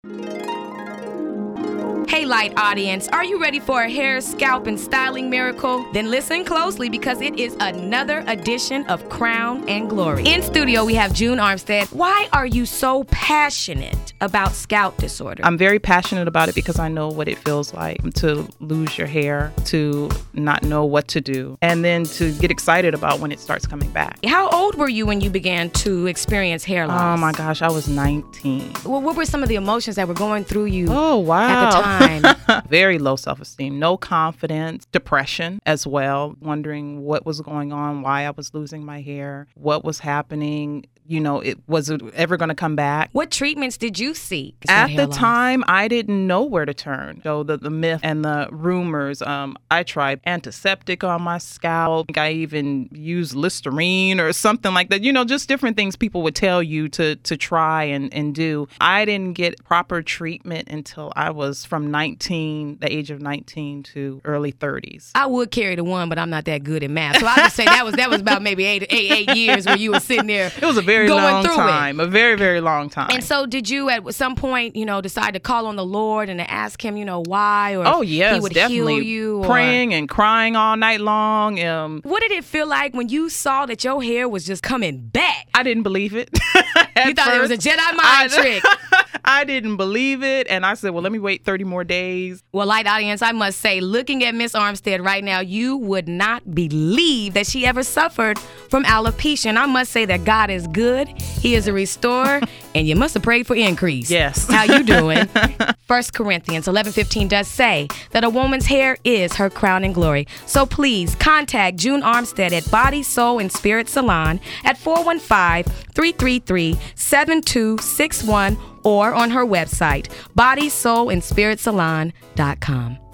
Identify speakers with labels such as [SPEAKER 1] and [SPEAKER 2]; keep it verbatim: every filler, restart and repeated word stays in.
[SPEAKER 1] Hey, Light audience, are you ready for a hair, scalp, and styling miracle? Then listen closely because it is another edition of Crown and Glory. In studio, we have June Armstead. Why are you so passionate about scalp disorder?
[SPEAKER 2] I'm very passionate about it because I know what it feels like to lose your hair, to not know what to do, and then to get excited about when it starts coming back.
[SPEAKER 1] How old were you when you began to experience hair loss?
[SPEAKER 2] Oh my gosh, I was nineteen.
[SPEAKER 1] Well, what were some of the emotions that were going through you
[SPEAKER 2] oh, wow.
[SPEAKER 1] at the time?
[SPEAKER 2] Very low self-esteem, no confidence, depression as well, wondering what was going on, why I was losing my hair, what was happening. You know, it was it ever going to come back.
[SPEAKER 1] What treatments did you seek?
[SPEAKER 2] At the time, I didn't know where to turn. So the, the myth and the rumors, um, I tried antiseptic on my scalp. I even used Listerine or something like that. You know, just different things people would tell you to to try and, and do. I didn't get proper treatment until I was from nineteen, the age of nineteen to early thirties.
[SPEAKER 1] I would carry the one, but I'm not that good at math. So I'll just say that was that was about maybe eight, eight, eight years where you were sitting there.
[SPEAKER 2] It was a very
[SPEAKER 1] going
[SPEAKER 2] long
[SPEAKER 1] through
[SPEAKER 2] time,
[SPEAKER 1] it.
[SPEAKER 2] a very, very long time.
[SPEAKER 1] And so did you at some point, you know, decide to call on the Lord and to ask him, you know, why? Or
[SPEAKER 2] oh, yes,
[SPEAKER 1] he would
[SPEAKER 2] definitely.
[SPEAKER 1] heal you? Or...
[SPEAKER 2] Praying and crying all night long. Um,
[SPEAKER 1] what did it feel like when you saw that your hair was just coming back?
[SPEAKER 2] I didn't believe it.
[SPEAKER 1] You thought
[SPEAKER 2] first.
[SPEAKER 1] it was a Jedi mind
[SPEAKER 2] I,
[SPEAKER 1] trick.
[SPEAKER 2] I didn't believe it. And I said, well, let me wait thirty more days.
[SPEAKER 1] Well, Light audience, I must say, looking at Miss Armstead right now, you would not believe that she ever suffered from alopecia. And I must say that God is good. He is a restorer. And you must have prayed for increase.
[SPEAKER 2] Yes.
[SPEAKER 1] How you doing? First Corinthians eleven fifteen does say that a woman's hair is her crown and glory. So please contact June Armstead at Body, Soul, and Spirit Salon at four one five, three three three, seven two six one or on her website, body soul and spirit salon dot com.